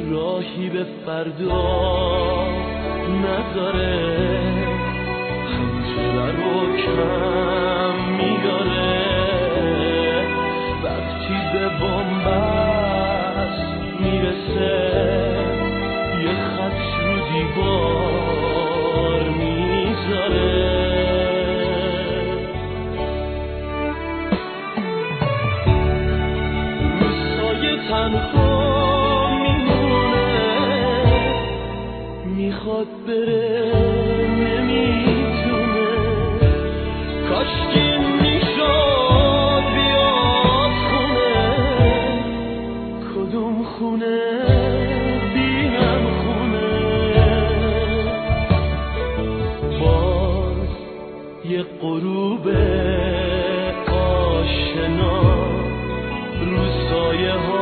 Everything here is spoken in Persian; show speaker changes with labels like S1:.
S1: راهی به فردا نذاره، همیشه رو کم میاره. وقتی به بن‌بست میرسه یه خط رو دیوار میذاره. روزهای تنها میمونه، میخواد بره نمیتونه. کاشکی میشد بیاد خونه، کدوم خونه بی هم خونه. باز یه غروب آشنا رو سایه ها